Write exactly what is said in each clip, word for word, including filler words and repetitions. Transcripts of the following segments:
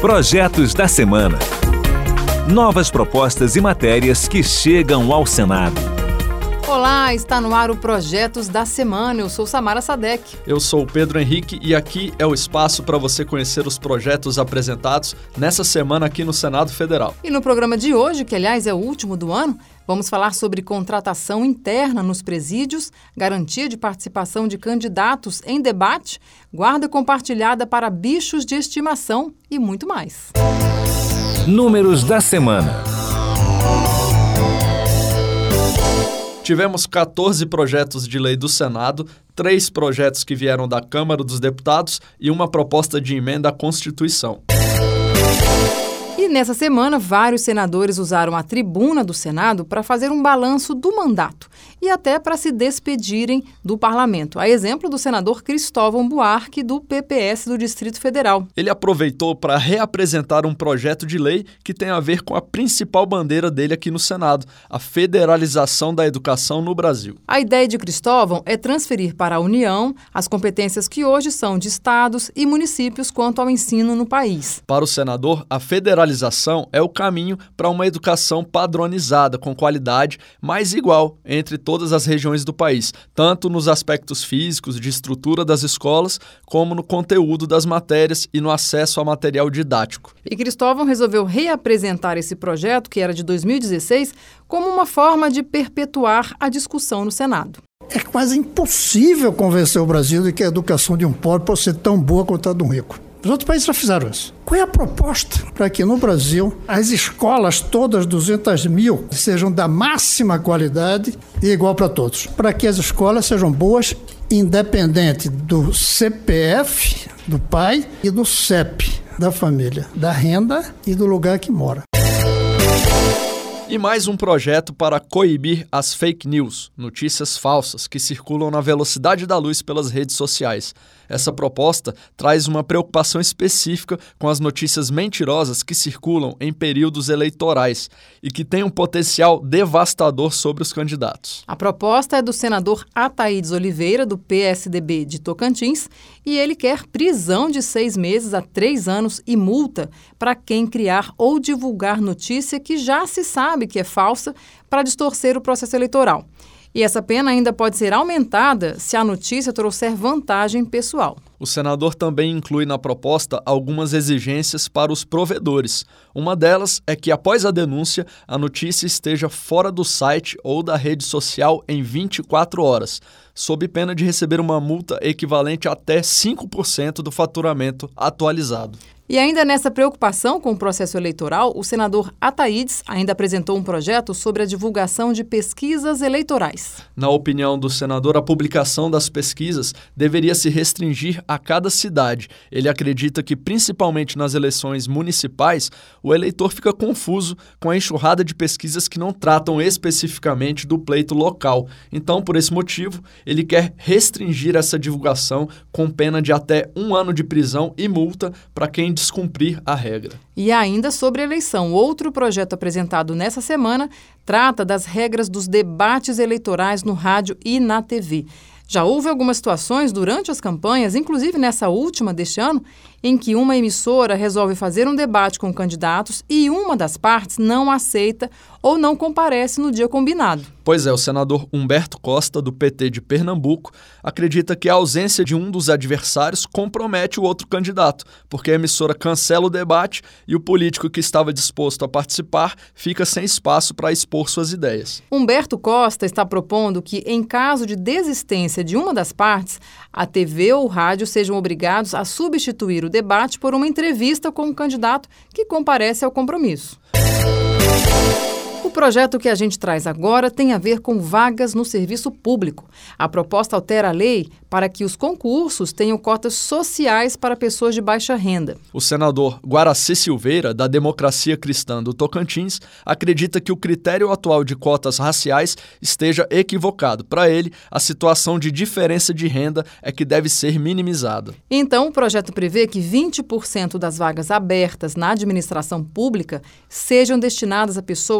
Projetos da Semana. Novas propostas e matérias que chegam ao Senado. Olá, está no ar o Projetos da Semana. Eu sou Samara Sadek. Eu sou o Pedro Henrique e aqui é o espaço para você conhecer os projetos apresentados nessa semana aqui no Senado Federal. E no programa de hoje, que aliás é o último do ano, vamos falar sobre contratação interna nos presídios, garantia de participação de candidatos em debate, guarda compartilhada para bichos de estimação e muito mais. Números da semana. Tivemos quatorze projetos de lei do Senado, três projetos que vieram da Câmara dos Deputados e uma proposta de emenda à Constituição. E nessa semana, vários senadores usaram a tribuna do Senado para fazer um balanço do mandato e até para se despedirem do parlamento. A exemplo do senador Cristóvão Buarque, do P P S do Distrito Federal. Ele aproveitou para reapresentar um projeto de lei que tem a ver com a principal bandeira dele aqui no Senado, a federalização da educação no Brasil. A ideia de Cristóvão é transferir para a União as competências que hoje são de estados e municípios quanto ao ensino no país. Para o senador, a federalização é o caminho para uma educação padronizada, com qualidade mais igual entre todas as regiões do país, tanto nos aspectos físicos de estrutura das escolas, como no conteúdo das matérias e no acesso a material didático. E Cristóvão resolveu reapresentar esse projeto, que era de dois mil e dezesseis, como uma forma de perpetuar a discussão no Senado. É quase impossível convencer o Brasil de que a educação de um pobre pode ser tão boa quanto a de um rico. Os outros países já fizeram isso. Qual é a proposta para que no Brasil as escolas todas, duzentas mil, sejam da máxima qualidade e igual para todos? Para que as escolas sejam boas, independente do C P F do pai e do C E P da família, da renda e do lugar que mora. E mais um projeto para coibir as fake news, notícias falsas que circulam na velocidade da luz pelas redes sociais. Essa proposta traz uma preocupação específica com as notícias mentirosas que circulam em períodos eleitorais e que têm um potencial devastador sobre os candidatos. A proposta é do senador Ataídes Oliveira, do P S D B de Tocantins, e ele quer prisão de seis meses a três anos e multa para quem criar ou divulgar notícia que já se sabe que é falsa para distorcer o processo eleitoral. E essa pena ainda pode ser aumentada se a notícia trouxer vantagem pessoal. O senador também inclui na proposta algumas exigências para os provedores. Uma delas é que, após a denúncia, a notícia esteja fora do site ou da rede social em vinte e quatro horas, sob pena de receber uma multa equivalente a até cinco por cento do faturamento atualizado. E ainda nessa preocupação com o processo eleitoral, o senador Ataídes ainda apresentou um projeto sobre a divulgação de pesquisas eleitorais. Na opinião do senador, a publicação das pesquisas deveria se restringir a cada cidade. Ele acredita que, principalmente nas eleições municipais, o eleitor fica confuso com a enxurrada de pesquisas que não tratam especificamente do pleito local. Então, por esse motivo, ele quer restringir essa divulgação com pena de até um ano de prisão e multa para quem descumprir a regra. E ainda sobre a eleição, outro projeto apresentado nessa semana trata das regras dos debates eleitorais no rádio e na T V. Já houve algumas situações durante as campanhas, inclusive nessa última deste ano, em que uma emissora resolve fazer um debate com candidatos e uma das partes não aceita ou não comparece no dia combinado. Pois é, o senador Humberto Costa, do P T de Pernambuco, acredita que a ausência de um dos adversários compromete o outro candidato, porque a emissora cancela o debate e o político que estava disposto a participar fica sem espaço para expor suas ideias. Humberto Costa está propondo que, em caso de desistência de uma das partes, a T V ou o rádio sejam obrigados a substituir o debate por uma entrevista com o candidato que comparece ao compromisso. O projeto que a gente traz agora tem a ver com vagas no serviço público. A proposta altera a lei para que os concursos tenham cotas sociais para pessoas de baixa renda. O senador Guaraci Silveira, da Democracia Cristã do Tocantins, acredita que o critério atual de cotas raciais esteja equivocado. Para ele, a situação de diferença de renda é que deve ser minimizada. Então, o projeto prevê que vinte por cento das vagas abertas na administração pública sejam destinadas a pessoas com renda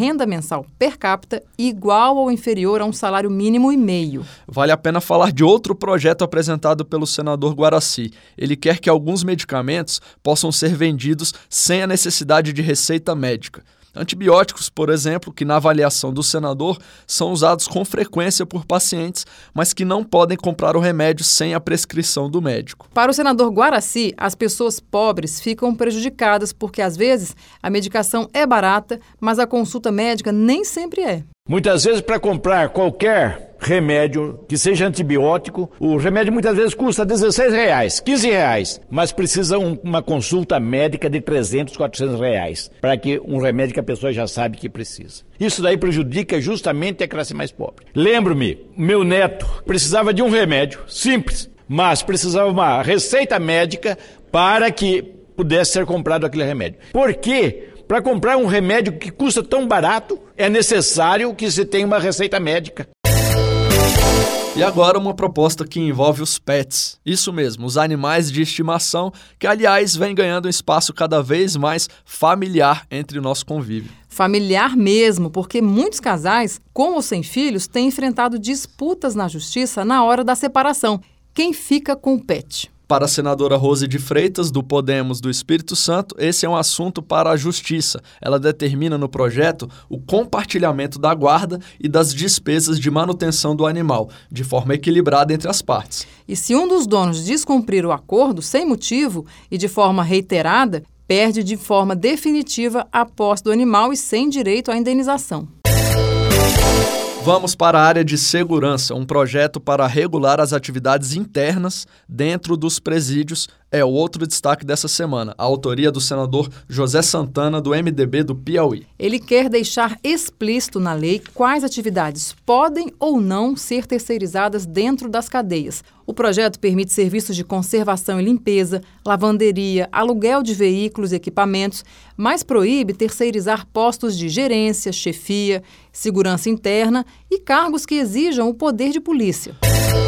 renda mensal per capita igual ou inferior a um salário mínimo e meio. Vale a pena falar de outro projeto apresentado pelo senador Guaraci. Ele quer que alguns medicamentos possam ser vendidos sem a necessidade de receita médica. Antibióticos, por exemplo, que na avaliação do senador são usados com frequência por pacientes, mas que não podem comprar o remédio sem a prescrição do médico. Para o senador Guaraci, as pessoas pobres ficam prejudicadas porque, às vezes, a medicação é barata, mas a consulta médica nem sempre é. Muitas vezes, para comprar qualquer remédio que seja antibiótico, o remédio muitas vezes custa dezesseis reais, quinze reais, mas precisa um, uma consulta médica de trezentos, quatrocentos reais, para que um remédio que a pessoa já sabe que precisa. Isso daí prejudica justamente a classe mais pobre. Lembro-me, meu neto precisava de um remédio simples, mas precisava uma receita médica para que pudesse ser comprado aquele remédio. Por quê? Para comprar um remédio que custa tão barato, é necessário que se tenha uma receita médica. E agora uma proposta que envolve os pets. Isso mesmo, os animais de estimação, que aliás vem ganhando um espaço cada vez mais familiar entre o nosso convívio. Familiar mesmo, porque muitos casais, com ou sem filhos, têm enfrentado disputas na justiça na hora da separação. Quem fica com o pet? Para a senadora Rose de Freitas, do Podemos do Espírito Santo, esse é um assunto para a Justiça. Ela determina no projeto o compartilhamento da guarda e das despesas de manutenção do animal, de forma equilibrada entre as partes. E se um dos donos descumprir o acordo sem motivo e de forma reiterada, perde de forma definitiva a posse do animal e sem direito à indenização. Vamos para a área de segurança. Um projeto para regular as atividades internas dentro dos presídios é o outro destaque dessa semana. A autoria do senador José Santana, do M D B do Piauí. Ele quer deixar explícito na lei quais atividades podem ou não ser terceirizadas dentro das cadeias. O projeto permite serviços de conservação e limpeza, lavanderia, aluguel de veículos e equipamentos, mas proíbe terceirizar postos de gerência, chefia, segurança interna e cargos que exijam o poder de polícia.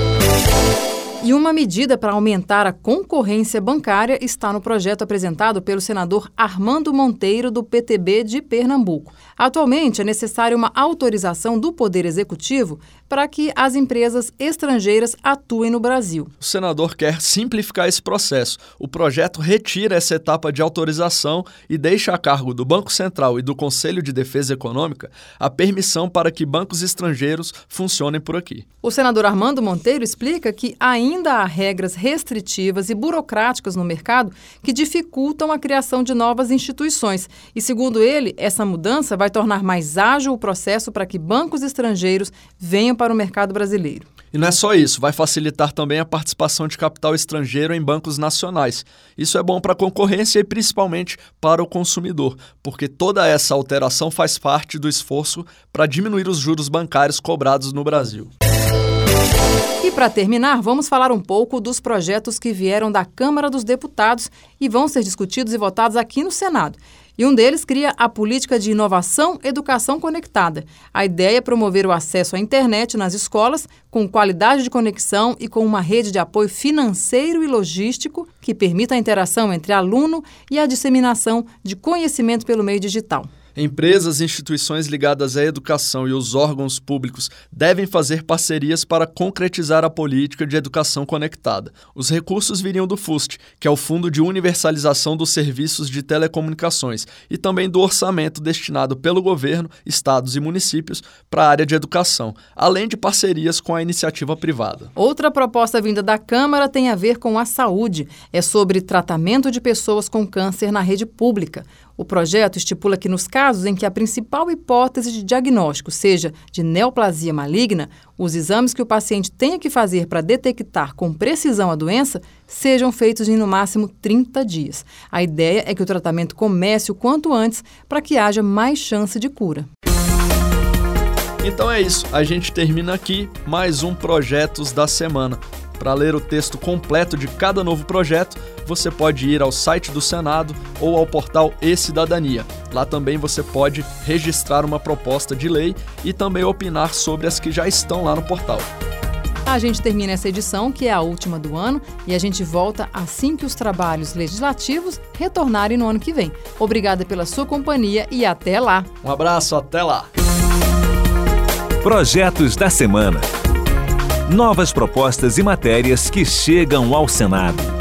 E uma medida para aumentar a concorrência bancária está no projeto apresentado pelo senador Armando Monteiro, do P T B de Pernambuco. Atualmente, é necessária uma autorização do Poder Executivo para que as empresas estrangeiras atuem no Brasil. O senador quer simplificar esse processo. O projeto retira essa etapa de autorização e deixa a cargo do Banco Central e do Conselho de Defesa Econômica a permissão para que bancos estrangeiros funcionem por aqui. O senador Armando Monteiro explica que ainda há regras restritivas e burocráticas no mercado que dificultam a criação de novas instituições. E, segundo ele, essa mudança vai tornar mais ágil o processo para que bancos estrangeiros venham para o mercado brasileiro. E não é só isso, vai facilitar também a participação de capital estrangeiro em bancos nacionais. Isso é bom para a concorrência e principalmente para o consumidor, porque toda essa alteração faz parte do esforço para diminuir os juros bancários cobrados no Brasil. E para terminar, vamos falar um pouco dos projetos que vieram da Câmara dos Deputados e vão ser discutidos e votados aqui no Senado. E um deles cria a política de inovação educação conectada. A ideia é promover o acesso à internet nas escolas com qualidade de conexão e com uma rede de apoio financeiro e logístico que permita a interação entre aluno e a disseminação de conhecimento pelo meio digital. Empresas e instituições ligadas à educação e os órgãos públicos devem fazer parcerias para concretizar a política de educação conectada. Os recursos viriam do FUST, que é o Fundo de Universalização dos Serviços de Telecomunicações, e também do orçamento destinado pelo governo, estados e municípios para a área de educação, além de parcerias com a iniciativa privada. Outra proposta vinda da Câmara tem a ver com a saúde. É sobre tratamento de pessoas com câncer na rede pública. O projeto estipula que nos casos em que a principal hipótese de diagnóstico seja de neoplasia maligna, os exames que o paciente tenha que fazer para detectar com precisão a doença sejam feitos em no máximo trinta dias. A ideia é que o tratamento comece o quanto antes para que haja mais chance de cura. Então é isso, a gente termina aqui mais um Projetos da Semana. Para ler o texto completo de cada novo projeto, você pode ir ao site do Senado ou ao portal E-Cidadania. Lá também você pode registrar uma proposta de lei e também opinar sobre as que já estão lá no portal. A gente termina essa edição, que é a última do ano, e a gente volta assim que os trabalhos legislativos retornarem no ano que vem. Obrigada pela sua companhia e até lá. Um abraço, até lá. Projetos da semana. Novas propostas e matérias que chegam ao Senado.